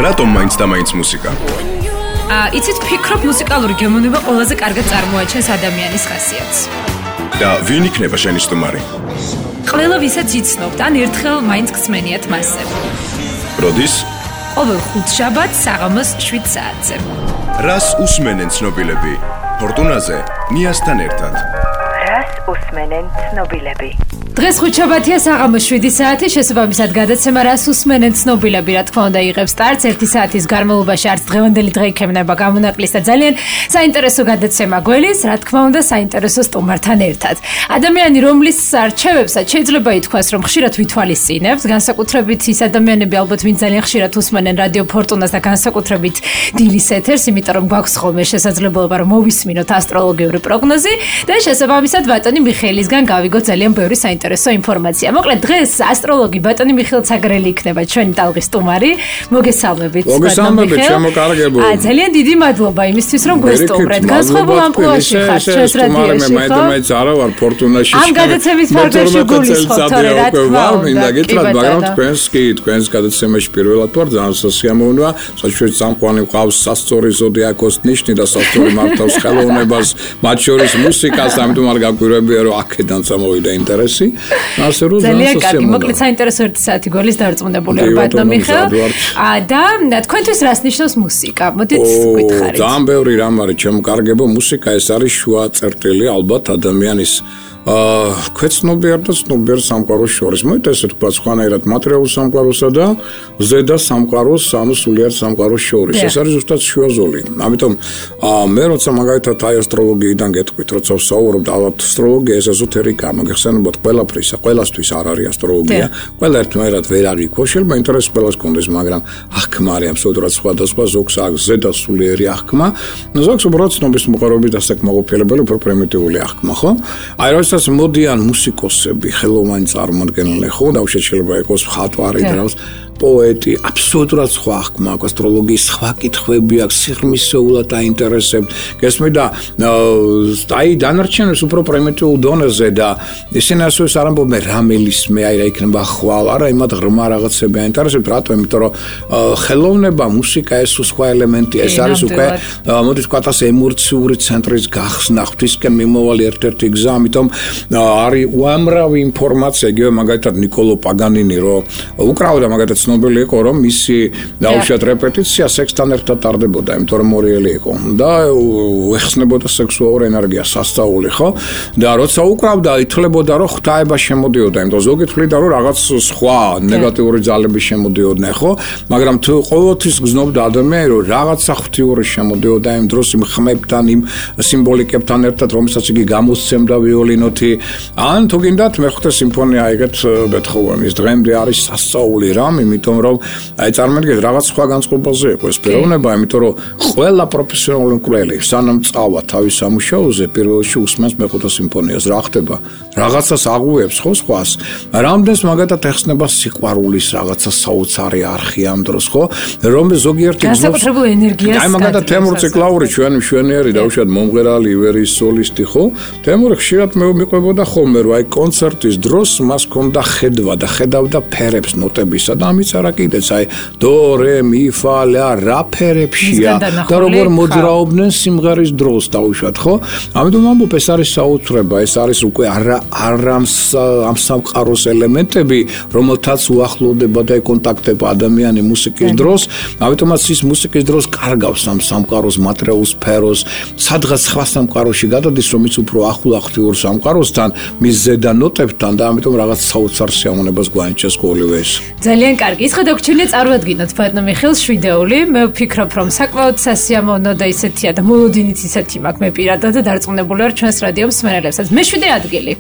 რატომ მაინც და მაინც მუსიკა? იცით, ფიქრობ, მუსიკალური გემოვნება ყველაზე კარგად წარმოაჩენს ადამიანის ხასიათს. და ვინ იქნება შენი სტუმარი? ყველა ვისაც იცნობთ, ან ერთხელ მაინც გწმენიათ მასზე. როდის? ყოველ ხუთშაბათს საღამოს 7 საათზე. რას უსმენენ ცნობილები? ფორტუნაზე, ნიასთან ერთად. რას უსმენენ ცნობილები? დღეს ხუთშაბათია საღამოს 7 საათი, შესაბამისად გადაცემა რას უსმენენ ცნობილები, რა თქმა უნდა იღებს სტარტს 1 საათის განმავლობაში, არც დღევანდელი დღე იქნება გამონაკლისს და ძალიან საინტერესო გადაცემა გველის, რა თქმა უნდა საინტერესო სტუმართან ერთად. ადამიანი, რომლის არჩევებსაც შეიძლება ითქვას, რომ ხშირად ვითვალისწინებს, განსაკუთრებით ის ადამიანები ალბათ, ვინც ძალიან ხშირად უსმენენ რადიო ფორტუნას და განსაკუთრებით დილის ეთერს, იმიტომ რომ გვაქვს ხოლმე შესაძლებლობა რომ მოვისმინოთ ასტროლოგიური პროგნოზი და შესაბამისად ბატონი მიხეილისგან გავიგოთ ძალიან ბევრი საინტერესო ინფორმაცია. მოკლედ დღეს ასტროლოგი ბატონი მიხეილ ცაგრელი იქნება ჩვენი ტალღის სტუმარი. მოგესალმებით. მოგესალმებით, შემოკარგებო. ძალიან დიდი მადლობა იმისთვის რომ გვესტუმრეთ. განსხვავებულ ამპლუაში ხარ ჩვენს რადიოში. მაინც არა ვარ ფორტუნაში. ამ გადაცემის ფარგლებში გულისხმობ, თორე რა თქმა უნდა. მინდა გითხრათ, მაგრამ თქვენს გადაცემაში პირველად ვარ, ძალიან სასიამოვნოა. საჩვენო წამყვანი მყავს სასწორი ზოდიაქოს ნიშნი და სასწორი მართავს ხელოვნებას, მათ შორის მუსიკას, ამიტომ არ გაგვირებია რომ აქედან წამოვიდა ინტერესი. ასე რომ ძალიან კარგი, მოკლედ საინტერესო 1 საათი გოლის დარწმუნებული ვარ ბატონო მიხეილ. და თქვენთვის რას ნიშნავს მუსიკა? მოდით გითხარით. ძალიან ბევრი რამ არის, ჩემკარგებო, მუსიკა ეს არის შუა წერტილი ალბათ ადამიანის ქვეცნობიერ და ცნობიერ სამყაროს შორის. მოიცა ესე თქვა სხვანაირად მატერიალურ სამყაროსა და ზედა სამყაროს, ანუ სულიერ სამყაროს შორის. ეს არის ზუსტად შუა ზოლი. ამიტომ მე როცა მაგალითად აი ასტროლოგიიდან გეტყვით, როცა ვსაუბრობ, ალბათ ასტროლოგია ეს ეზოთერიკა, მოგეხსენებათ ყველასთვის არ არის ასტროლოგია. ყველა ერთმანეთად ვერ არის ხო, შეიძლება ინტერესი ყველას კონდეს, მაგრამ აღქმა არის აბსოლუტურად სხვადასხვა, ზოგს აქვს ზედა სულიერი აღქმა, ზოგს უბრალოდ ცნობის მოყარობის დასაკმაყოფილებელი, უფრო პრიმიტიული აღქმა, ხო? აი რასაც მოდიან მუსიკოსები, ხელოვანი წარმოადგენლები, ხო, დაუშვათ შეიძლება იყოს მხატვარი და რაღაც პოეტი, აბსოლუტურად სხვა აღქმა აქვს, ასტროლოგიის სხვა კითხვები აქვს, სიღრმისეულად აინტერესებთ. გესმით და აი დანარჩენებს უფრო პრიმიტიულ დონეზე და ისინი ასე არ ამბობენ რა მელისმე, აი რა იქნება ხვალ, არა იმათ ღრმა რაღაცები აინტერესებთ, რატომ? იმიტომ რომ ხელოვნება, მუსიკა ეს სხვა ელემენტია, ეს არის უკვე მოდი ვთქვათ ასე ემოციური ცენტრის გახსნა, ღვთისკენ მიმავალი ერთ-ერთი გზა, ამიტომ არის უამრავი ინფორმაცია, იგივე მაგალითად ნიკოლო პაგანინი, რომ უკრავდა მაგალითად ცნობილი იყო, რომ მისი დაუშვათ რეპეტიცია სექსთან ერთად ტარდებოდა, იმიტომ რომ მორიელი იყო და ეხსნებოდა სექსუალური ენერგია, სასწაული, ხო? და როცა უკრავდა, ითვლებოდა, რომ ღვთაება შემოდიოდა, იმიტომ რომ ზოგი თვლიდა, რომ რაღაც სხვა ნეგატიური ძალები შემოდიოდნენ, ხო? მაგრამ თუ ყოველთვის გზნობდა ადამიანი, რომ რაღაცა ღვთიური შემოდიოდა იმ დროს იმ ხმებთან, იმ სიმბოლიკებთან ერთად, რომელსაც იგი გამოსცემდა ვიოლინოთი, ან თუ გინდათ მეხუთე სიმფონია იგეთ ბეთჰოვენის დღემდე არის სასწაული რამ, იმიტომ რომ აი წარმოგიდგენთ რაღაც სხვა განწყობაზე იყო ეს პიროვნება, იმიტომ რომ ყველა პროფესიონალური მკვლელი სანამ წავა თავის სამუშაოზე პირველში უსმენს მეხუთე სიმფონიას, რა ხდება? რაღაცას აღუებს ხო სხვას? რამდენს მაგათაც ეხსნება სიყვარულის რაღაცა საოცარი არხი ამ დროს, ხო? რომ ზოგიერთი განსაკუთრებულ ენერგიას აი მაგათაც თემურ ციკლაური ჩვენი მშვენიერი დაუშვათ მომღერალი ივერის სოლისტი, ხო? თემურ ხშირად მეყვებოდა ხოლმე, რომ აი კონცერტის დროს მას ჰქონდა ხედვა და ხედავდა ფერებს ნოტებისა და ამიც არა კიდეც აი დო, რე, მი, ფა, ლა, რა ფერებშია და როგორ მოძრაობდნენ სიმღერის დროს დაუშვათ, ხო? ამიტომ ამბობ ეს არის საოცრება, ეს არის უკვე ამ სამყაროს ელემენტები, რომელთაც უახლოვდება და ეკონტაქტება ადამიანი მუსიკის დროს, ამიტომაც ის მუსიკის დროს კარგავს ამ სამყაროს მატერიალურ სფეროს, სადღაც სხვა სამყაროში გადადის, რომ ის უფრო ახლო აქტიურ სამყაროსთან, მის ზედა ნოტებთან და ამიტომ რაღაც საოცარ სიამოვნებას გვანიჭებს ყოველივე ეს. ძალიან კარგი. ის გადაგჩენია წარუადგინოთ ბატონო მიხეილ შვიდეული. მე ვფიქრობ, რომ საკმაოდ სასიამოვნო და ისეთია და მოლოდინიც ისეთი მაქვს მე პირადად და დარწმუნებული ვარ ჩვენს რადიო მსმენელებსაც. მე-7 ადგილი.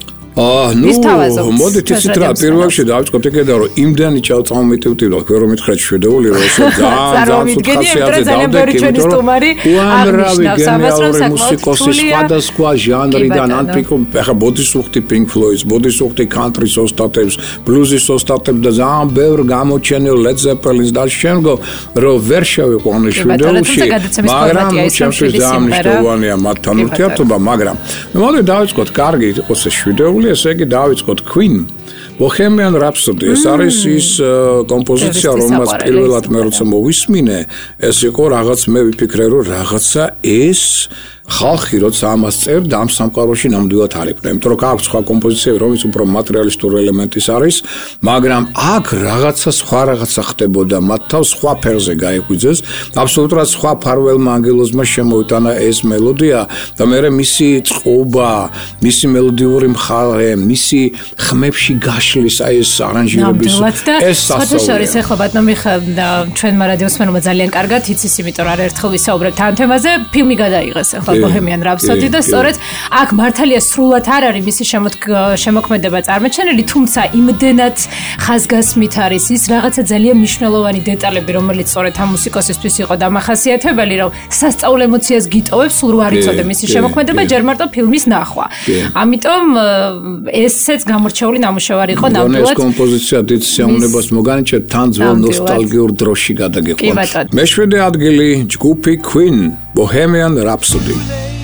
მოდით ისეთ რა პირველში დავიწყოთ ეგედა რომ იმდენი ჭავწამომიტივტივდა თქვენ რომ მითხრათ შვედეული რომ ეს ძალიან ხასიათზე დავდექი იმიტომ რომ უამრავი გენერალური მუსიკოსი სხვადასხვა ჟანრიდან ან ახლა ბოდისუხტი Pink Floyd-ს, ბოდისუხტი country-ს ოსტატებს, blues-ის ოსტატებს და ძალიან ბევრ გამოჩენილ Led Zeppelin-ს და შემდგომ რომ ვერ შევიყვანე შვედეულში, მაგრამ ჩემთვის ძალიან მნიშვნელოვანია მათთან ურთიერთობა, მაგრამ მოდით დავიწყოთ კარგი იყოს ეს შვედეული, ესე იგი დავიწყოთ Queen Bohemian Rhapsody, ეს არის ის კომპოზიცია, რომელსაც პირველად მე როცა მოვისმინე, ეს იყო რაღაც მე ვიფიქრე, რომ რაღაცა ეს ხალხი როცა ამას წერდა ამ სამყაროში ნამდვილად არ იქნება, იმიტომ რომ აქვს სხვა კომპოზიციები, რომელიც უფრო მატერიალისტური ელემენტის არის, მაგრამ აქ რაღაცა სხვა რაღაცა ხდებოდა, მათ თავს სხვა ფერზე გაეგვიძეს, აბსოლუტურად სხვა ფარველმა ანგელოზმა შემოიტანა ეს მელოდია და მე მისი წყობა, მისი მელოდიური მხარე, მისი ხმებში გაშლის აი ეს არანჟირების ეს შესაძლოა ეხლა ბატონო მიხა ჩვენმა რადიოსმენმა ძალიან კარგად იცის, იმიტომ რომ ერთხელ ვისაუბრებთ ამ თემაზე, ფილმი გადაიღეს ახლა Bohemian Rhapsody და სწორედ აქ მართალია სრულად არ არის მისი შემოქმედება წარმოჩენილი, თუმცა იმდენად ხაზგასმით არის ის რაღაცა ძალიან მნიშვნელოვანი დეტალები, რომელიც სწორედ ამ მუსიკოსისთვის იყო დამახასიათებელი, რომ სასწაულ ემოციას გიტოვებს, სულ არ იცოდე მისი შემოქმედება, ჯერ მარტო ფილმის ნახვა. ამიტომ ესეც გამორჩეული ნამუშევარი იყო ნამდვილად. ეს კომპოზიცია დიდ სიამოვნებას მოგანიჭეთ, თან ძველ ნოსტალგიურ დროში გადაგიყვანთ. მე-7 ადგილი ჯგუფი Queen, Bohemian Rhapsody.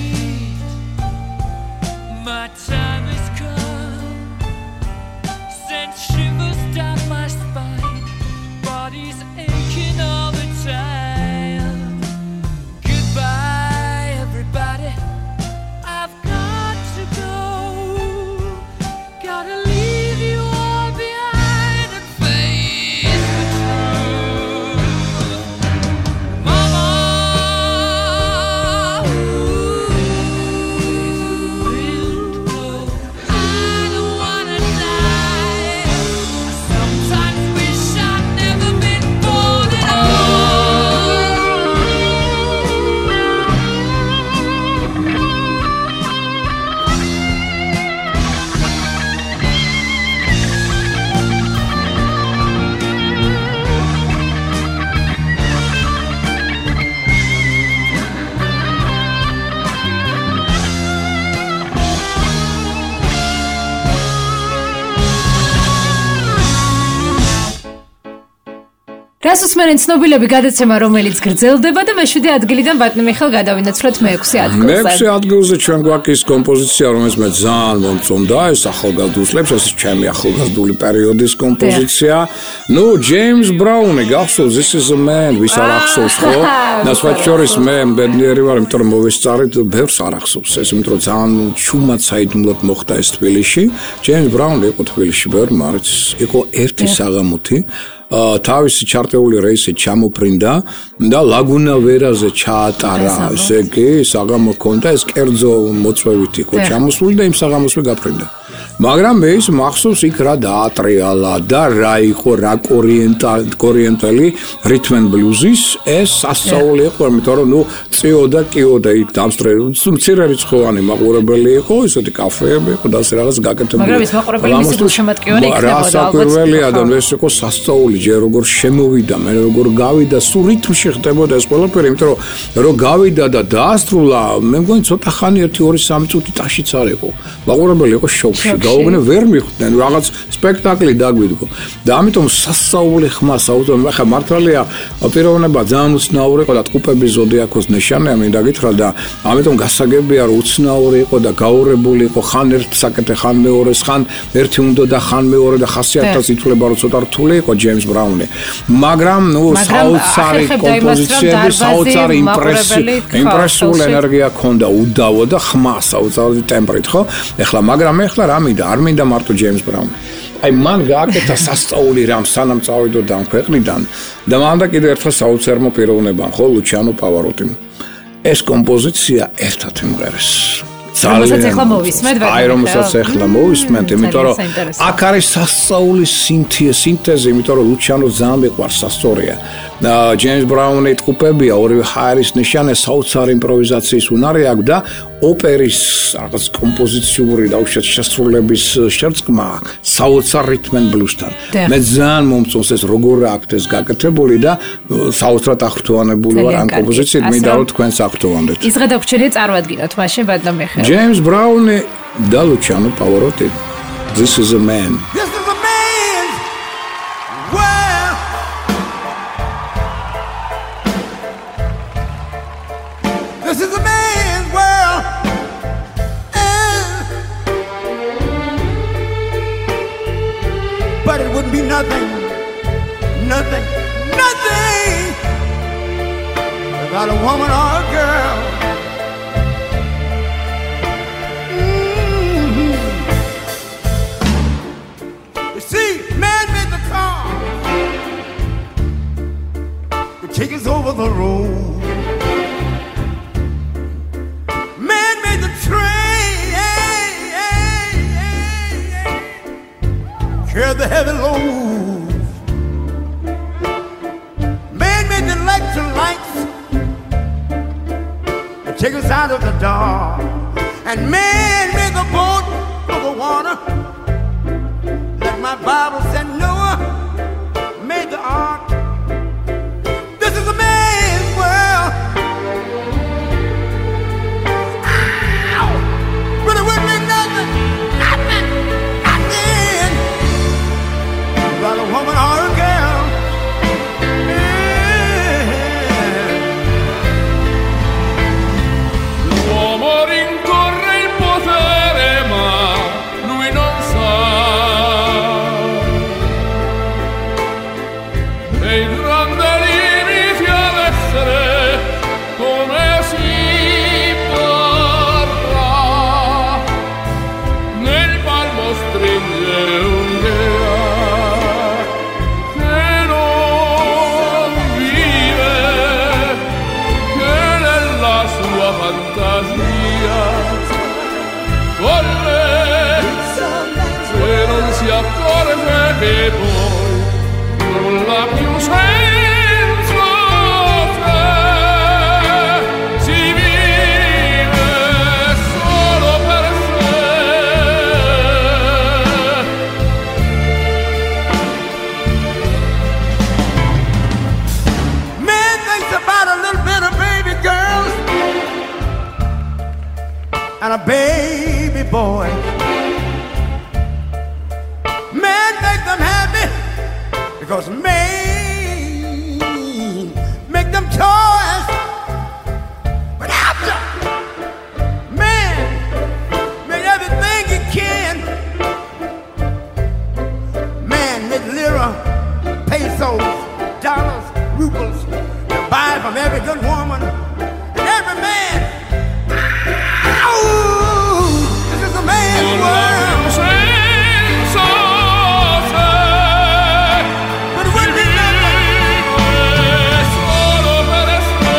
რას უსმენენ ცნობილები გადაცემა, რომელიც გრძელდება და მე-7 ადგილიდან ბატონო მიხელ გადავინაცვლოთ მე-6 ადგილზე. მე-6 ადგილზე ჩვენ გვაქვს კომპოზიცია, რომელიც მე ძალიან მომწონდა, ეს ახალგაზრდულებს, ეს ჩემი ახალგაზრდული პერიოდის კომპოზიცია. ნუ ჯეიმს ბრაუნი გახსოვს, This is a Man, ვის არ ახსოვს ხო? ნაცვლად შორის მე ბედნიერი ვარ, იმიტომ რომ მოვესწარით, ბევრს არ ახსოვს ეს, იმიტომ რომ ძალიან ჩუმად საიდუმლოდ მოხდა ეს თბილისში. ჯეიმს ბრაუნი იყო თბილისში, ბევრი მარიც, იყო ერთი საღამოთი. თავისი ჩარტეული რეისი ჩამოფრინდა და ლაგუნა ვერაზე ჩაატარა, ესე იგი, საღამო ჰქონდა, ეს კერძო მოწვევით იყო ჩამოსული და იმ საღამოსვე გაფრინდა. მაგრამ მე ის მახსოვს იქ რა დაატრიალა და რა იყო რა კორიენტალი რითმ ენ ბლუზის ეს სასწაული იყო, იმიტომ რომ ნუ წიოდა კიოდა იქ მცირე რიცხოვანი მაყურებელი იყო, ისეთი კაფეები იყო და ასე რაღაც გაკეთებული. მაგრამ ის მაყურებელი მისი გულშემატკივარი იქნებოდა ალბათ. რა საკვირველია და ეს იყო სასწაული, ჯერ როგორ შემოვიდა, მე როგორ გავიდა, სულ რითმში ხდებოდა ეს ყველაფერი, იმიტომ რომ გავიდა და დაასრულა, მე მგონი ცოტა ხანი 1-2-3 წუთი ტაშიც არ იყო. მაყურებელი იყო შოკში. გაუგნე ვერ მიხვდნენ რაღაც სპექტაკლი დაგვიდგო და ამიტომ სასწაული ხმა საუბრობ ახლა მართალია პიროვნება ძალიან უცნაური იყო და ტყუპების ზოდიაქოს ნიშანია მინდა გითხრა და ამიტომ გასაგებია რომ უცნაური იყო და გაურებული იყო ხან ერთ საკეთე ხან მეორეს ხან ერთი უნდა და ხან მეორე და ხასიათაც ითვლება რომ ცოტა რთული იყო ჯეიმს ბრაუნი მაგრამ ნუ საოცარი კომპოზიციები საოცარი იმპრესიული ენერგია ჰქონდა უდავო და ხმა საოცარი ტემპრით ხო ეხლა მაგრამ ეხლა რა არ მინდა მარტო ჯეიმს ბრაუნი. აი მან გააკეთა სასწაული რამ სანამ წავიდოდა ამ ქვეყნიდან და მანდა კიდევ ერთხელ საოცარმა პიროვნებამ ხო ლუჩიანო პავაროტიმ. ეს კომპოზიცია ერთად იმღერეს. რომელსაც ახლა მოვისმენთ აი რომელსაც ახლა მოვისმენთ, იმიტომ რომ აქ არის სასწაული სინთეზი, იმიტომ რომ ლუჩიანო ძალიან მიყვარს სასწორია. ჯეიმს ბრაუნი ტყუპებია, ორივე ჰაერის ნიშანე საოცარი იმპროვიზაციის უნარი აქვს და ოპერის რაღაც კომპოზიციური და უშუალოდ შესრულების შერწყმა საოცარ რითმ ენ ბლუზთან. მე ძალიან მომწონს ეს როგორ აქვს ეს გაკეთებული და საოცრად ახრთოვანებული ვარ ამ კომპოზიციით, მინდა რომ თქვენს ახრთოვანდეთ. ის გადაგვრჩენია წარმოადგინოთ მაშინ ბატონო მიხეილ. ჯეიმს ბრაუნი და ლუჩიანო პავაროტი. This is a man. wouldn't be nothing, nothing, nothing without a woman or a girl. You see, man made the car to take us over the road. Man made the train, carry the heavy load. Man made the electric lights to take us out of the dark. And man made the boat for the water. Like my Bible said, Noah made the ark. This is a man's world. Ow! But it wouldn't be nothing, nothing, nothing about a woman or a girl. L'uomo rincorre il potere, ma lui non sa. E il grande limiti ad essere come si parla. Nel palmo stringe un'idea che non vive, che nella sua fantasia volle, se non si accorge che poi nulla più senza te, si vive solo per sé. Man thinks about a little bit of baby girls and a baby boy. Man make them happy because man make them toys. But after man made everything he can, man made lira, pesos, dollars, rubles to buy from every good woman and every man. Ow! This is a man's world. Senza te, But it wouldn't be nothing. solo per sé,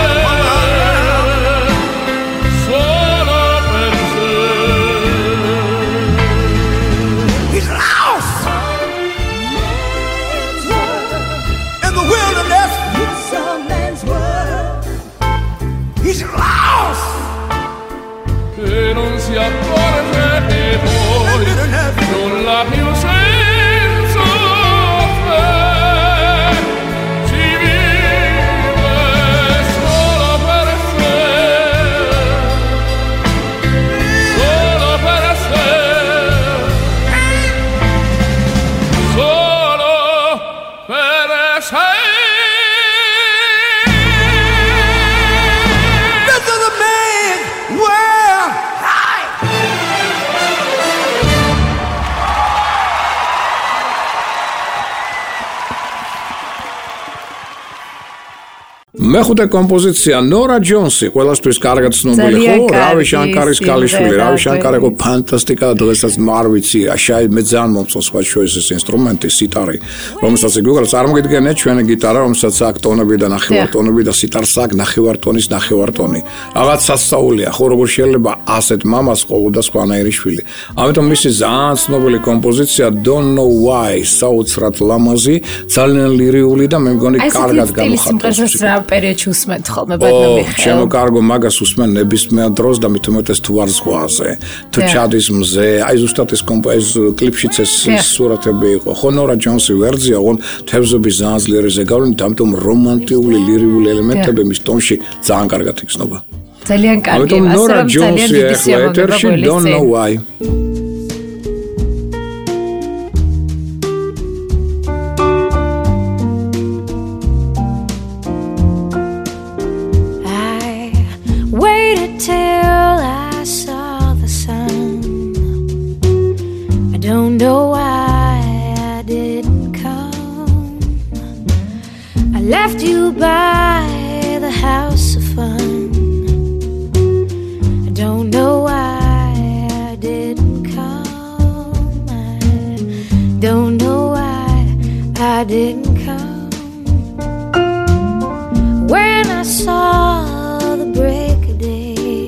solo per sé. He's lost in the wilderness. He's lost. Che non si accorge che poi nulla più senza te, si vive solo per sé, solo per sé, solo per sé. This is a man's world. Hi. მეხუთე კომპოზიცია ნორა ჯონსი, ყველასთვის კარგად ცნობილი, ხო? რავი შანკარის ქალიშვილი, რავი შანკარი იყო ფანტასტიკა, დღესაც არ ვიცი, შაი მე ძალიან მომწონს სხვა შორის ეს ინსტრუმენტი, სიტარი, რომელსაც იგი წარმოგიდგენია ჩვენი გიტარა, რომელსაც აქვს ტონები და ნახევარტონები და სიტარს აქვს ნახევარტონის ნახევარტონი. რაღაც სასწაულია, ხო, როგორ შეიძლება ასეთ მამას ყოლო და სხვანაირი შვილი. ამიტომ მისი ძალიან ცნობილი კომპოზიცია Don't Know Why, საოცრად ლამაზი, ძალიან ლირიული და მე მგონი კარგად გამოხატავს. პერიოდში უსმენთ ხოლმე ბატონო მიხეილ. ჩემო კარგო მაგას უსმენ ნებისმიერ დროს და მით უმეტეს თუ არ ზღვაზე, თუ ჩადის მზე, აი ზუსტად ეს კლიპშიც ეს სურათები იყო. ხო ნორა ჯონსი ვერძია, ოღონ თევზების ძალიან ძლიერი ზეგავლენით, ამიტომ რომანტიკული ლირიული ელემენტები მის ტონში ძალიან კარგად იგრძნობა. ძალიან კარგი, ამიტომ ნორა ჯონსი ახლა ეთერში Don't Know Why. Waited till I saw the sun. I don't know why I did you by the house of fun. I don't know why I didn't come. I don't know why I didn't come. When I saw the break of day,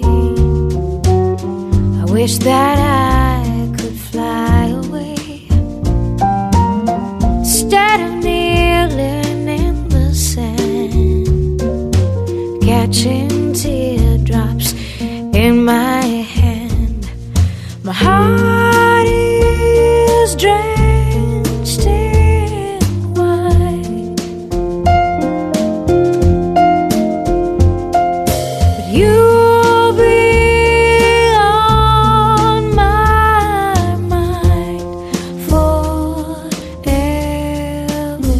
I wish that I could fly away. Instead of kneeling in the sand, catching teardrops in my hand, my heart is drenched in wine. But you'll be on my mind forever.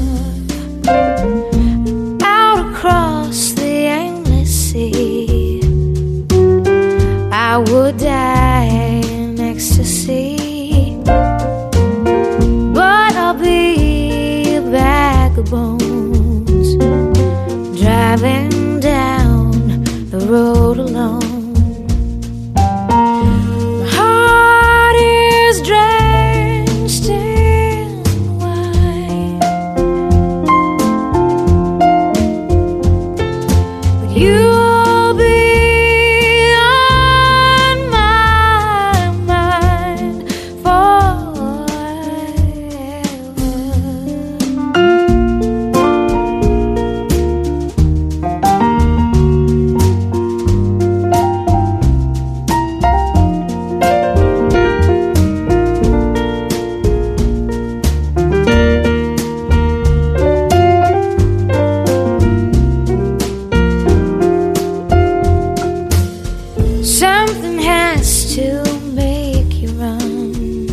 Out across the endless sea, I would die in ecstasy, but I'll be a bag of bones driving down the road alone. My heart is drenched in wine, but you'll be on my mind forever. Something has to make you run.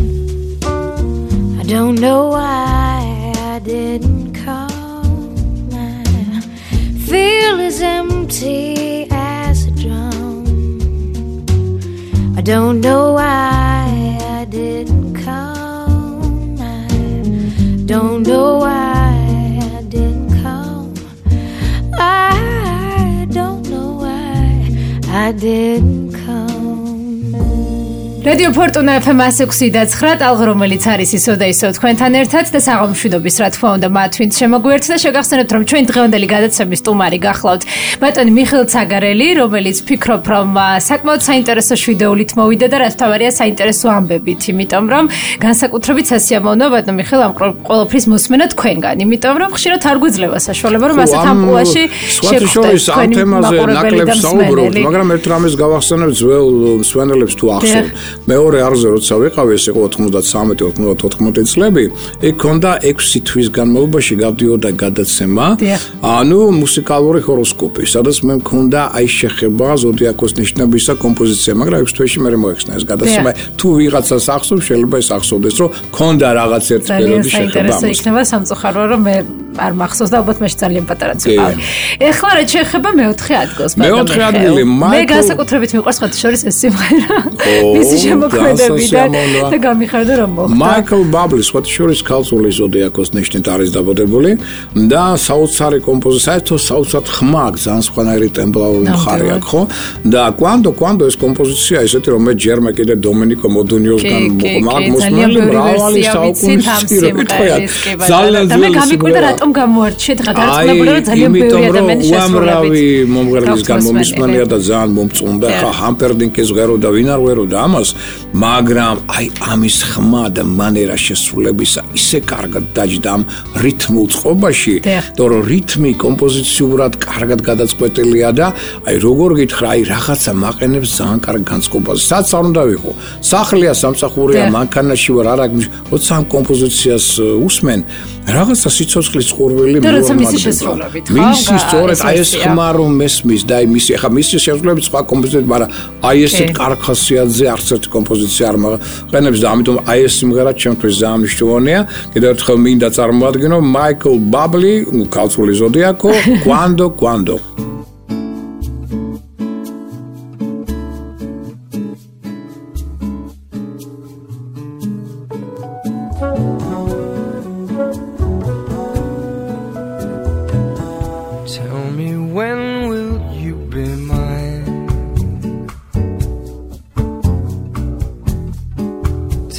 I don't know why I didn't come. I feel as empty as a drum. I don't know why I didn't come. I don't know why I didn't come. I don't know why I didn't come. რადიო ფორტუნა FM 106.9 ტალღა, რომელიც არის ისო და ისო თქვენთან ერთად და საღამოშვიდობის რა თქმა უნდა მათ ვინც შემოგვიერთდა. შეგახსენებთ რომ ჩვენ დღევანდელი გადაცემის სტუმარი გახლავთ ბატონი მიხეილ ცაგარელი, რომელიც ფიქრობ რომ საკმაოდ საინტერესო შვიდეულით მოვიდა და რაც თავარია საინტერესო ამბებით, იმიტომ რომ განსაკუთრებით სასიამოვნოა ბატონ მიხეილ ამ ყველაფრის მოსმენა თქვენგან, იმიტომ რომ ხშირად არ გვიძლევა საშუალება რომ ასეთ ამპულაში შეხვდეთ ამ თემაზე ნაკლებს საუბრობთ, მაგრამ ერთ რამეს გავახსენებ ძველ მსვენელებს თუ ახსოვთ. მეორე არზე როცა ვიყავი, ეს იყო 93-94 წლები, იქ ქონდა 6 თვის განმავლობაში გავდიოდა გადაცემა, ანუ მუსიკალური ჰოროსკოპი, სადაც მე მქონდა აი შეხება ზოდიაქოს ნიშნებისა კომპოზიცია, მაგრამ 6 თვეში მე მოეხსნა ეს გადაცემა. თუ ვიღაცას ახსოვს, შეიძლება ეს ახსოვდეს, რომ ქონდა რაღაც ერთ პერიოდი შეხება. საინტერესო იქნება სამწუხაროა, რომ მე არ მახსოვს და ალბათ მაშინ ძალიან პატარა წვავი. ეხლა რა შეხება მეოთხე ადგილს, მეოთხე ადგილი, მე განსაკუთრებით მიყვარს ხათ შორის ეს სიმღერა. მისი შემოქმედებიდან და გამიხარდა რომ მოხდა. მაიკლ ბაბლი, სხვა შორის ქალწული ზოდიაქოს ნიშნით არის დაბადებული და საოცარი კომპოზიცია, თუ საოცრად ხმა, ძალიან სხვანაირი ტემპერატული მხარე აქვს, ხო? და კვანდო ეს კომპოზიცია ისეთი რომ მე ჯერმე კიდე დომენიკო მოდუნიოსგან მოსმენელი მრავალი საუკუნის სიროთქია. ძალიან და მე გამიკვირდა რატომ გამოარჩიეთ ხა გარწმუნებული რომ ძალიან ბევრი ადამიანი შესრულებით. უამრავი მომღერლისგან მომისმენია და ძალიან მომწონდა ხა ჰამპერდინკის ღერო და ვინ არ ვეროდა ამას, მაგრამ აი ამის ხმა და მანერა შესრულებისა ისე კარგად დაჯდა ამ რითმულ წყობაში, რომ რითმი კომპოზიციურად კარგად გადაწყვეტილია და აი როგორ გითხრა, აი რაღაცა მაყენებს ძალიან კარგ განწყობაზე. სადაც არ უნდა ვიყო. სახლია, სამსახურია, მანქანაში ვარ, არა, როცა ამ კომპოზიციას უსმენ, რაღაცა სიცოცხლის ყურველი მისის მისი სწორედ აი ეს ხმა რომ მესმის და აი მისი ხა მისი შესრულებით სხვა კომპოზიციები, მაგრამ აი ესეთ კარგ ხასიათზე არც ერთი კომპოზიცია არ მაყენებს და ამიტომ აი ეს სიმღერა ჩემთვის ძალიან მნიშვნელოვანია. კიდევ ერთხელ მინდა წარმოადგინო მაიკლ ბაბლი, ქალწული ზოდიაქო, კვანდო.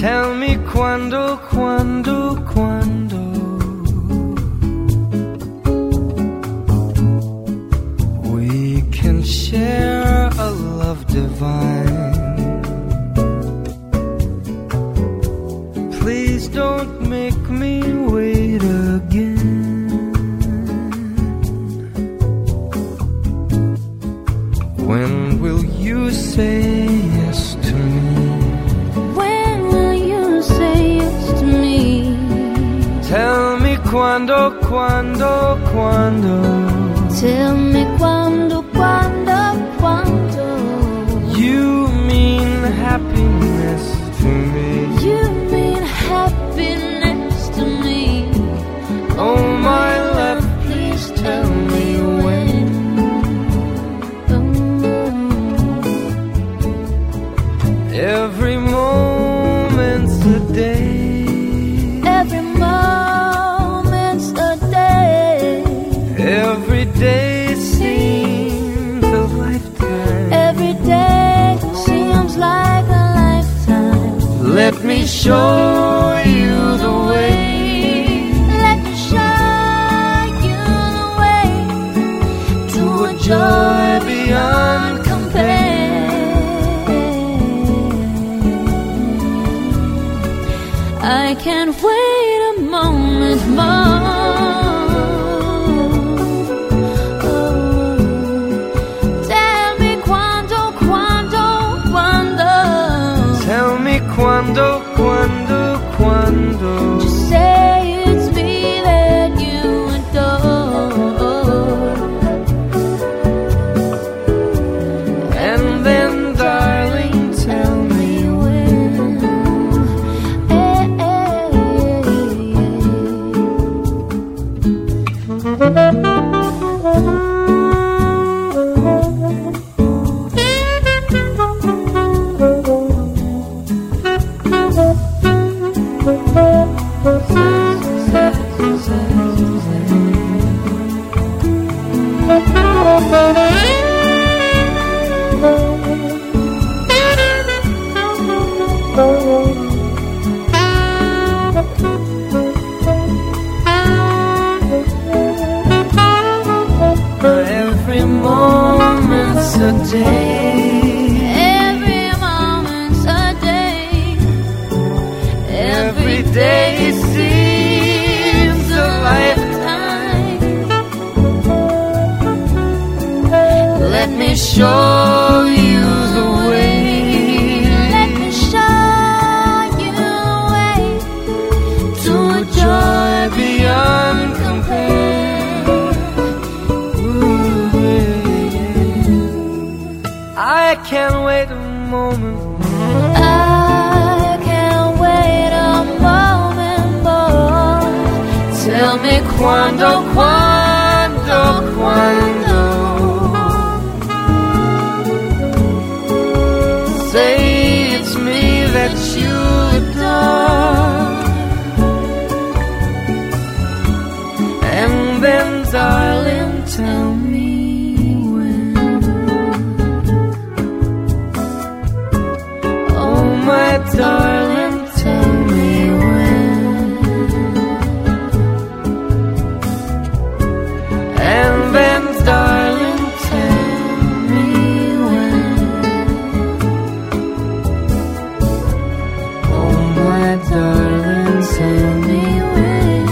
Tell me quando we can share a love divine. Please don't make me wait again. When will you say yes to me? When will you say yes to me? Tell me quando Tell me quando you mean happiness to me. You mean happiness to me. Oh my love, please tell me when. Every moment's a day. Every moment's a day. Every day seems a lifetime. Every day seems like a lifetime. Let me show you the way. Let me show you the way to a joy beyond compare. I can't wait a moment more. Tell me quando. Tell me quando. Just say it's me that you adore. And then, darling, tell me when. Every moment's a day. Every moment's a day. Every day seems a lifetime. Let me show you the way. Let me show you the way To a joy beyond compare. I can't wait a moment. I can't wait a moment more. Tell me quando. Say it's me that you adore. And then, darling, tell me when. Oh my darling, tell me when. And then, darling, tell me when. Oh my darling, tell me when.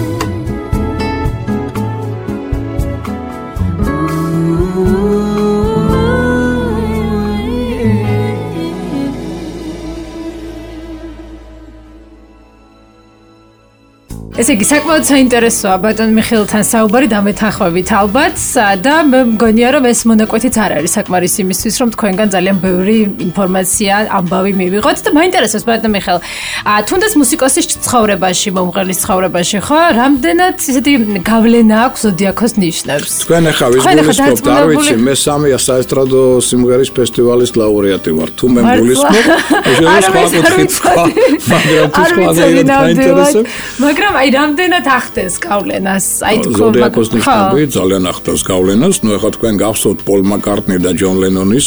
ესე იგი საკმაოდ საინტერესოა ბატონ მიხეილთან საუბარი დამეთანხმებით ალბათ და მე მგონია რომ ეს მონაკვეთიც არ არის საკმარის იმისთვის რომ თქვენგან ძალიან ბევრი ინფორმაცია ამბავი მივიღოთ და მაინტერესებს ბატონ მიხეილ თუნდაც მუსიკოსის ცხოვრებაში მომღერლის ცხოვრებაში ხო რამდენად ისეთი გავლენა აქვს ზოდიაქოს ნიშნებს თქვენ ახლა ვიზგულისხმობთ არ ვიცი მე სამია საესტრადო სიმღერის ფესტივალის ლაურეატი ვარ თუ მე გულისხმობ ეს სხვა კუთხით სხვა მაგრამ თუ სხვა დაინტერესებს მაგრამ აი რამდენად ახდენს გავლენას? აი თქვენ ზოდიაკოს ნიშნები ძალიან ახდენს გავლენას. ნუ ეხლა თქვენ გახსოვთ პოლ მაკარტნი და ჯონ ლენონის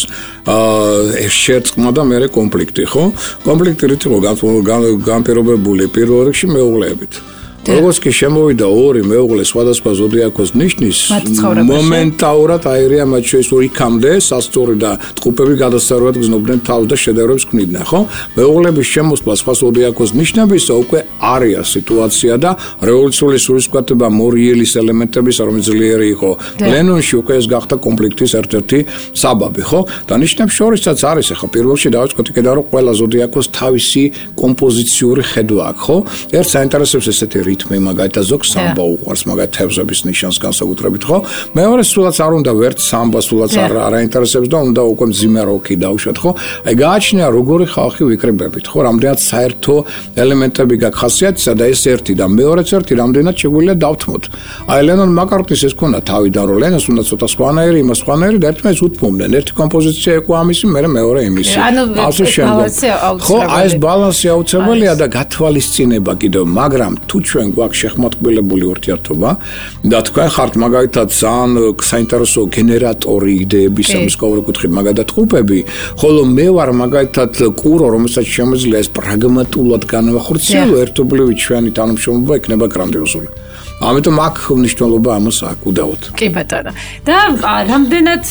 შერწყმა და მეორე კონფლიქტი, ხო? კონფლიქტი რით იყო განპირობებული პირველ რიგში მეუღლეებით. როგორც კი შემოვიდა ორი მეუღლე სხვადასხვა ზოდიაკოს ნიშნის მომენტალურად აირია მათ შორის იქამდე სასწორი და ტყუპები გადასარევად გზნობდნენ თავს და შედევრებს ქმნიდნენ, ხო? მეუღლების შემოსვლა სხვა ზოდიაკოს ნიშნებისა უკვე არია სიტუაცია და რევოლუციური სულისკვეთება მორიელის ელემენტების რომელიც ძლიერი იყო. ლენონში უკვე ეს გახდა კონფლიქტის ერთ-ერთი საბაბი, ხო? და ნიშნებს შორისაც არის ახლა პირველში დავიწყოთ იქიდან რომ ყველა ზოდიაკოს თავისი კომპოზიციური ხედვა აქვს, ხო? ერთ საინტერესებს ესეთი რითმი მაგალითად ზოგ სამბა უყვარს მაგალითად თევზების ნიშანს განსაკუთრებით ხო მეორე სულაც არ უნდა ვერც სამბა სულაც არ აინტერესებს და უნდა უკვე მძიმე როკი დავუშვათ ხო აი გააჩნია როგორი ხალხი ვიკრიბებით ხო რამდენად საერთო ელემენტები გაქვს ხასიათისა და ეს ერთი და მეორეც ერთი რამდენად შეგვიძლია დავთმოთ აი ლენონ მაკარტნის ეს ქონდა თავიდან რომ ლენონს უნდა ცოტა სხვანაირი იმას სხვანაირი და ერთმანეთს უთმობდნენ ერთი კომპოზიცია იყო ამისი მეორე იმისი ასე შემდეგ ხო აი ეს ბალანსი აუცილებელია და გათვალისწინება კიდევ მაგრამ თუ ჩვენ გვაქვს შეხმატკბილებული ურთიერთობა და თქვენ ხართ მაგალითად ძალიან საინტერესო გენერატორი იდეების სამსკაური კუთხით მაგალითად ტყუპები ხოლო მე ვარ მაგალითად კურო რომელსაც შემიძლია ეს პრაგმატულად განვახორციელო ერთობლივი ჩვენი თანამშრომლობა იქნება გრანდიოზული ამიტომ აქ მნიშვნელობა ამას აქვს უდაოდ. კი ბატონო. და რამდენად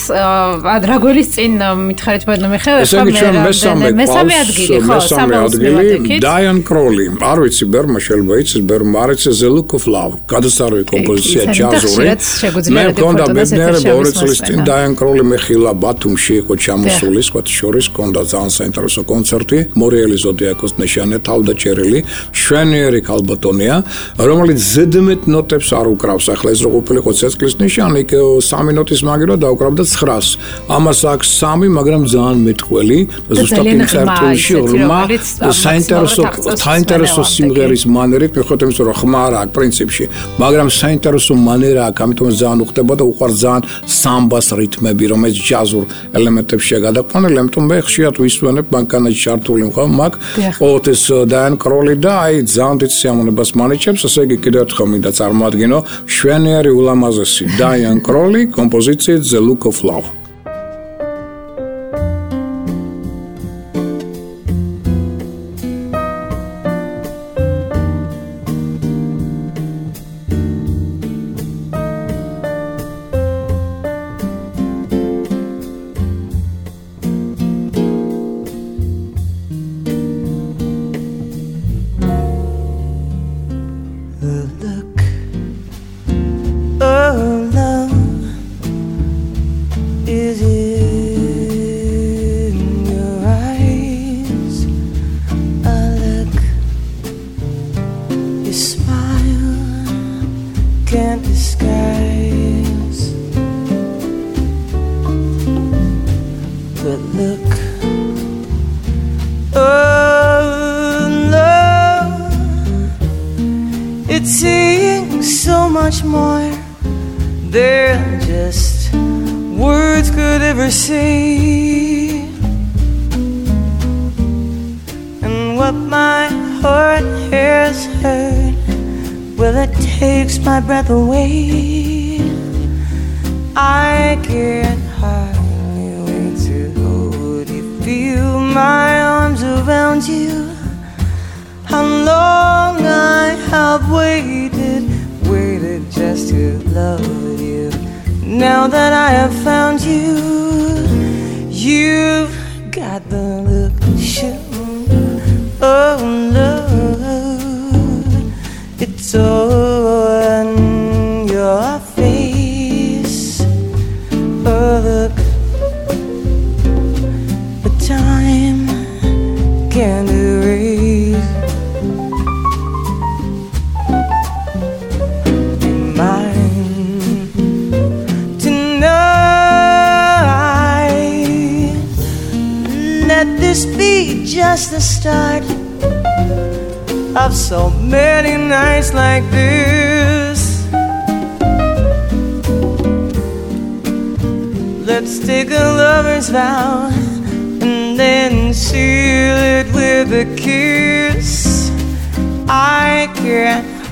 რა გველის წინ მითხარით ბატონო მიხეილ ხო მესამე ადგილი ხო მესამე ადგილი დაიან კროლი არ ვიცი ბერმა შეიძლება იცის ბერმა არ იცის The Look of Love გადასარევი კომპოზიცია ჯაზური მე მქონდა ბედნიერება 2 წლის წინ დაიან კროლი მეხილა ბათუმში იყო ჩამოსული სხვათა შორის მქონდა ძალიან საინტერესო კონცერტი მორიელი ზოდიაკოს ნიშანი თავდაჭერილი შვენიერი ქალბატონია რომელიც ზედმეტ ნოტებს არ უკრავს ახლა ეს რო ყოფილიყო ცეცხლის ნიშანი იქ 3 ნოტის მაგირო დაუკრავდა 900 ამას აქვს 3 მაგრამ ძალიან მეტყველი ზუსტად იმ წერტილში ხმა საინტერესო სიმღერის მანერით მიხვდეთ იმის რომ ხმა არ აქვს პრინციპში მაგრამ საინტერესო მანერა აქვს ამიტომ ძალიან უხდება და უყვარს ძალიან სამბას რითმები რომელიც ჯაზურ ელემენტებს შეგადაყვანილი ამიტომ მე ხშირად ვისვენებ ბანკანაში ჩართული მყავ მაგ ყოველთ ეს დაიან კროლი და აი ძალიან დიდ სიამოვნებას მანიჭებს ასე იგი კიდევ ერთხელ მინდა წარმოადგინო შვენიერი ულამაზესი დაიან კროლი კომპოზიციით The Look of Love my breath away I can't hardly wait to hold you feel my arms around you how long I have waited just to love you now that I have found you you've got the look oh no it's on your face oh look the time can't erase mine tonight let this be just the start of so many nights like this let's take a lover's vow and then seal it with a kiss I can't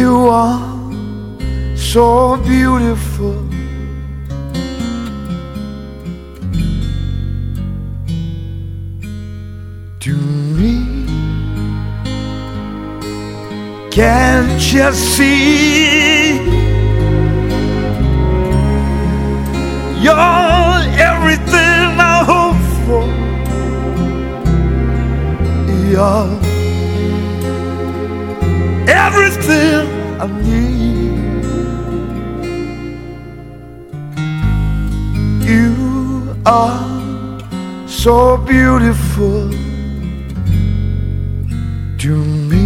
You are so beautiful. To me, can't you see? You're everything I hope for. You're everything I need. You are so beautiful to me.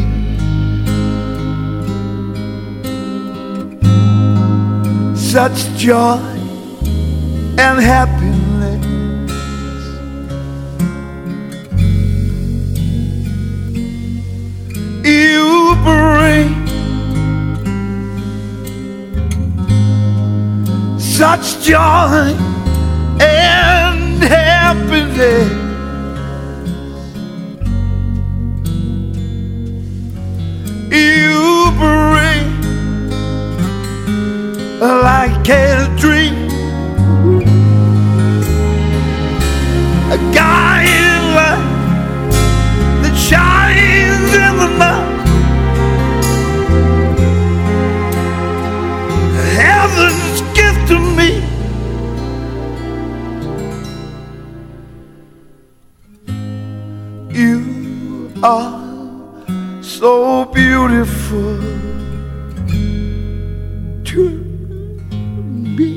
Such joy and happiness. You bring such joy and happiness. You bring like a dream, a guiding light that shines in the night. Heaven's gift to me. You are so beautiful to me.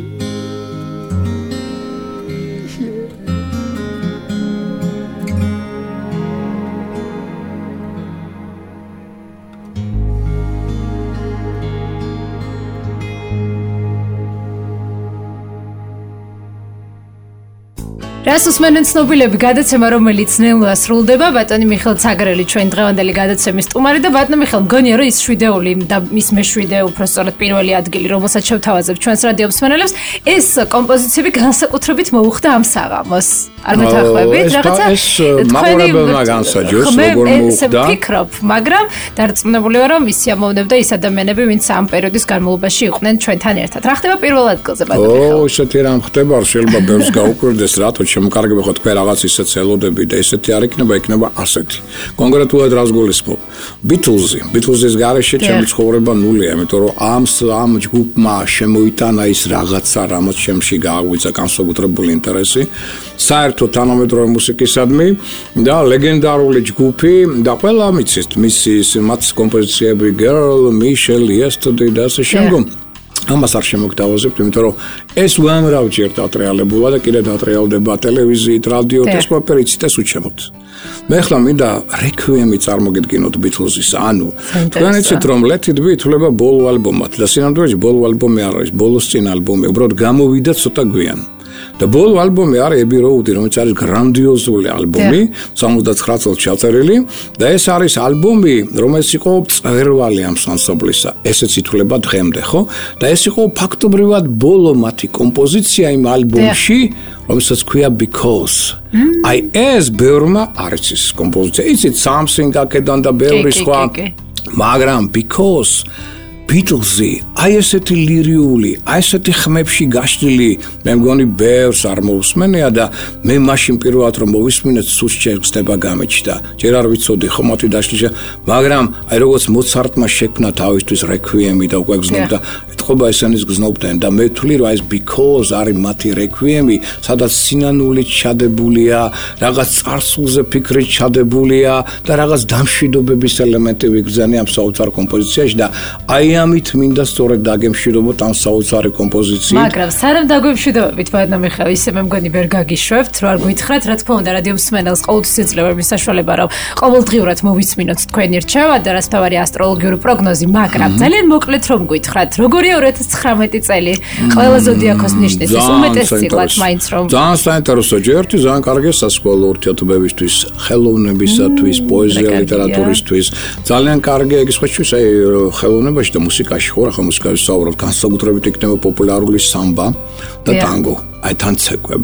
რას უსმენენ ცნობილები გადაცემა რომელიც ნელა სრულდება ბატონი მიხეილ ცაგრელი ჩვენ დღევანდელი გადაცემის სტუმარი და ბატონი მიხეილ მგონია რომ ის შვიდეული და მის მეშვიდე უბრალოდ პირველი ადგილი რომელსაც შევთავაზებ ჩვენს რადიო მსმენელებს ეს კომპოზიციები განსაკუთრებით მოუხდა ამ საღამოს არ მეთანხმებით რაღაცა ეს მაგორებელმა განსაჯოს როგორ მოუხდა ფიქრობ მაგრამ დარწმუნებული ვარ რომ ის ამოვნებდა ის ადამიანები ვინც ამ პერიოდის განმავლობაში იყვნენ ჩვენთან ერთად რა ხდება პირველ ადგილზე ბატონი მიხეილ ისეთი რამ ხდება შეიძლება ბევრს გაუკვირდეს რატო შემოკარგება ხო თქვენ რაღაც ისეთ ელოდები და ესეთი არ იქნება ასეთი კონკრეტულად რას გულისხმობ Beatles-ის გარეშე ჩემი ცხოვრება ნულია იმიტომ რომ ამ ჯგუფმა შემოიტანა ის რაღაცა რამაც ჩემში გააღვიძა განსაკუთრებული ინტერესი საერთოდ თანამედროვე მუსიკისადმი და ლეგენდარული ჯგუფი და ყველა მიცით მის კომპოზიციები Girl, Michelle, Yesterday და ასე შემდგომ ამას არ შემოგთავაზებთ, იმიტომ რომ ეს უამრავ ჯერ დატრიალებულა და კიდე დატრიალდება ტელევიზიით, რადიოთ, ეს ყველაფერი იცით უჩემოთ. მე ხლა მინდა რეკვიემი წარმოგიდგინოთ Beatles-ის, ანუ თქვენ იცით რომ Let It Be ითვლება ბოლო ალბომად და სინამდვილეში ბოლო ალბომი არ არის, ბოლოს წინ ალბომი, უბრალოდ გამოვიდა ცოტა გვიან. და ბოლო ალბომი არის Abbey Road, რომელიც არის გრანდიოზული ალბომი, 79 წელს ჩაწერილი და ეს არის ალბომი, რომელიც იყო წვერვალი ამ ანსამბლისა. ესეც ითვლება დღემდე, ხო? და ეს იყო ფაქტობრივად ბოლო მათი კომპოზიცია იმ ალბომში, რომელსაც ქვია Because. აი ეს ბევრმა არის ის კომპოზიცია. იცით Something აქედან და ბევრი სხვა, მაგრამ Because Beatles-ი, აი ესეთი ლირიული, აი ესეთი ხმებში გაშლილი, მე მგონი ბევრს არ მოусმენია და მე მაშინ პირველად რომ მოვისმინეთ, სულ შეგვხდება გამეჩნდა. ჯერ არ ვიცოდი ხო მათი დაშლილი, მაგრამ აი როგორც მოცარტმა შექმნა თავისთვის რეკვიემი და უკვე გზნობდა, ეთყობა ესენის გზნობდნენ და მე ვთვლი რომ ეს Because არის მათი რეკვიემი, სადაც სინანულით ჩადებულია, რაღაც წარსულზე ფიქრით ჩადებულია და რაღაც დამშვიდობების ელემენტი ვიგზავნე ამ საოცარ კომპოზიციაში და აი ამით მინდა სწორედ დაგემშვიდობოთ ამ საოცარი კომპოზიციით. მაგრამ სანამ დაგემშვიდობებით ბატონო მიხეილ, ისე მე მგონი ვერ გაგიშვებთ, რო არ გითხრათ, რა თქმა უნდა, რადიო მსმენელს ყოველთვის ეძლევა მის საშუალება, რომ ყოველდღიურად მოვისმინოთ თქვენი რჩევა და რასთავარი ასტროლოგიური პროგნოზი, მაგრამ ძალიან მოკლედ რომ გითხრათ, როგორია 2019 წელი ყველა ზოდიაქოს ნიშნის ის უმეტესწილად მაინც რომ ძალიან საინტერესო ჯერტი, ძალიან კარგი სასკოლო ურთიერთობებისთვის, ხელოვნებისათვის, პოეზია, ლიტერატურისთვის, ძალიან კარგი ეგ სხვათვის აი ხელოვნებაში და მუსიკაში ხო რა ხა მუსიკაში საუბრობთ განსაკუთრებით იქნება პოპულარული სამბა და ტანგო აი თან ცეკვები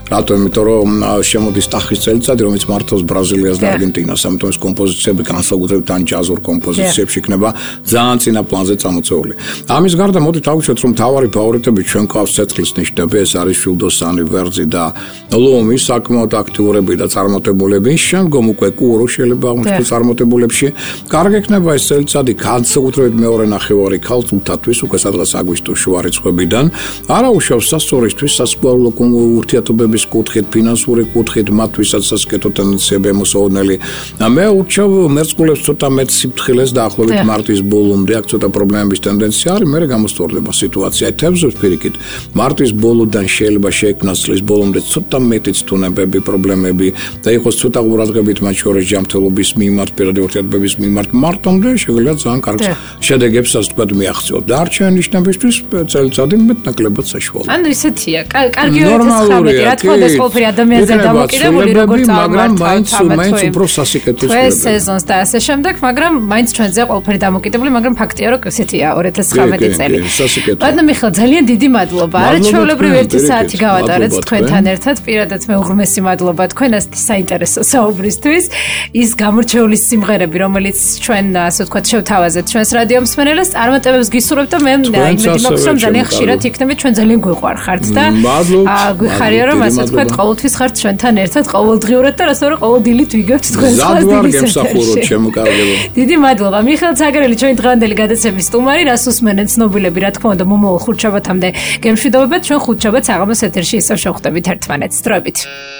რატომ? იმიტომ რომ შემოდის ტახის წელიწადი, რომელიც მართავს ბრაზილიას და არგენტინას, ამიტომ ეს კომპოზიციები განსაკუთრებით ან ჯაზურ კომპოზიციებში იქნება ძალიან წინა პლანზე წამოწეული. ამის გარდა მოდით ავუშვათ, რომ თავარი ფავორიტები ჩვენ ყავს ცეცხლის ნიშნები, ეს არის შვილდოსანი, ვერძი და ლომი, საკმაოდ აქტიურები და წარმატებულები. შემდგომ უკვე კურო შეიძლება აღმოჩნდეს წარმატებულებში. კარგი იქნება ეს წელიწადი განსაკუთრებით მეორე ნახევარი ქალწულთათვის, უკვე სადღაც აგვისტოს შუა რიცხვებიდან. არა უშავს სასწორისთვის, სასკვლავო ურთიერთობების კუთხით, ფინანსური კუთხით, მათთვისაც სასკეთო ტენდენციები მოსაოდნელი. მე ურჩევ მერწყულებს ცოტა მეტ სიფრთხილეს დაახლოებით მარტის ბოლომდე, აქ ცოტა პრობლემების ტენდენცია არის, მე გამოსწორდება სიტუაცია. თებზობს პირიქით, მარტის ბოლოდან შეიძლება შეექმნას წლის ბოლომდე ცოტა მეტი ცდუნებები, პრობლემები და იყოს ცოტა ყურადღებით მათ შორის ჯანმრთელობის მიმართ, პირადი ურთიერთობების მიმართ, მარტომდე შეიძლება ძალიან კარგ შედეგებს ასე ვთქვათ მიაღწიოთ. დარჩენილი ნიშნებისთვის წელიწადი მეტნაკლებად საშუალო. ანუ ისეთია, კარგი 2019, რა თქმა უნდა, ყველაფერი ადამიანზე დამოკიდებული, როგორც მაგრამ მაინც უფრო სასიკეთო ეს სეზონს და ასე შემდეგ, მაგრამ მაინც ჩვენზე ყველაფერი დამოკიდებული, მაგრამ ფაქტია, რომ ესეთია 2019 წელი. ბატონო მიხეილ, ძალიან დიდი მადლობა. არაჩვეულებრივი 1 საათი გავატარეთ თქვენთან ერთად. პირადად მე უღრმესი მადლობა თქვენ ასეთი საინტერესო საუბრისთვის. ის გამორჩეული სიმღერები, რომელიც ჩვენ ასე ვთქვათ შევთავაზეთ ჩვენს რადიო მსმენელს, წარმატებებს გისურვებთ და მე იმედი მაქვს, რომ ძალიან ხშირად იქნებით, ჩვენ ძალიან გვიყვარხართ და გვიხარია, რომ ასე ვთქვათ ყოველთვის ხართ ჩვენთან ერთად, ყოველდღიურად და რასაც ყოველ დილით ვიგებთ თქვენს ყველას. დიდი მადლობა. მიხეილ ცაგერელი ჩვენი დღევანდელი გადაცემის სტუმარი, რას უსმენენ ცნობილები, რა თქმა უნდა, მომავალ ხუთშაბათამდე გემშვიდობებად, ჩვენ ხუთშაბათს საღამოს ეთერში ისევ შევხვდებით ერთმანეთს. დროებით.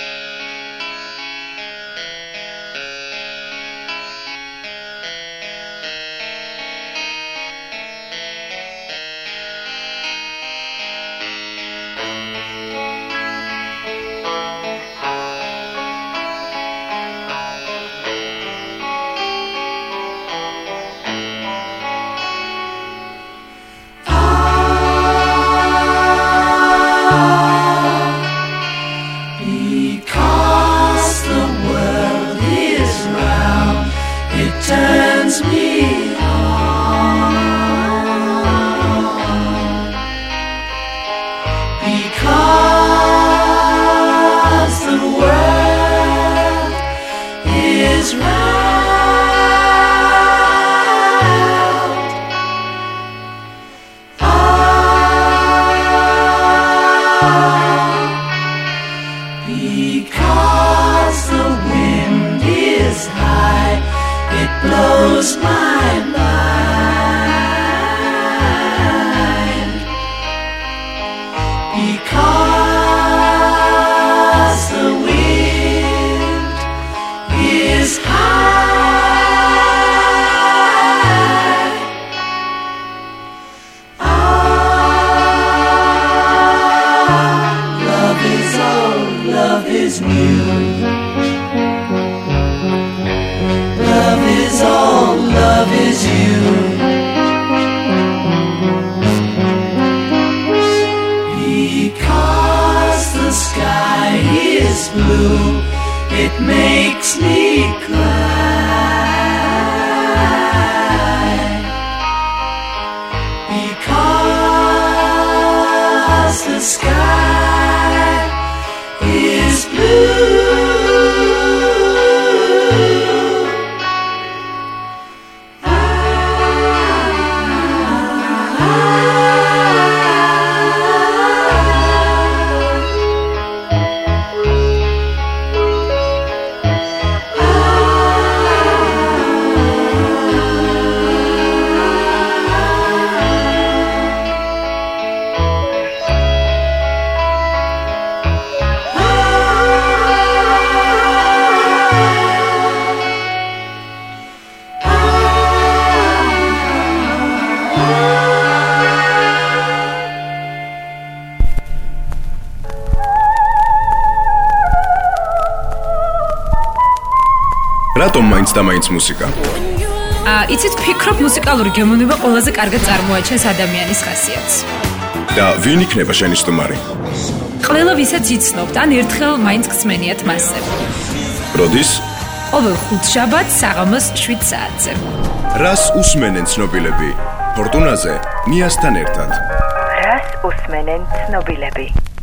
რატომ მაინც და მაინც მუსიკა? იცით, ფიქრობ მუსიკალური გემოვნება ყველაზე კარგად წარმოაჩენს ადამიანის ხასიათს. და ვინ იქნება შენი სტუმარი? ყველა ვისაც იცნობთ, ან ერთხელ მაინც გწმენიათ მასზე. როდის? ყოველ ხუთშაბათს საღამოს 7 საათზე. რას უსმენენ ცნობილები? ფორტუნაზე ნიასთან ერთად. რას უსმენენ ცნობილები?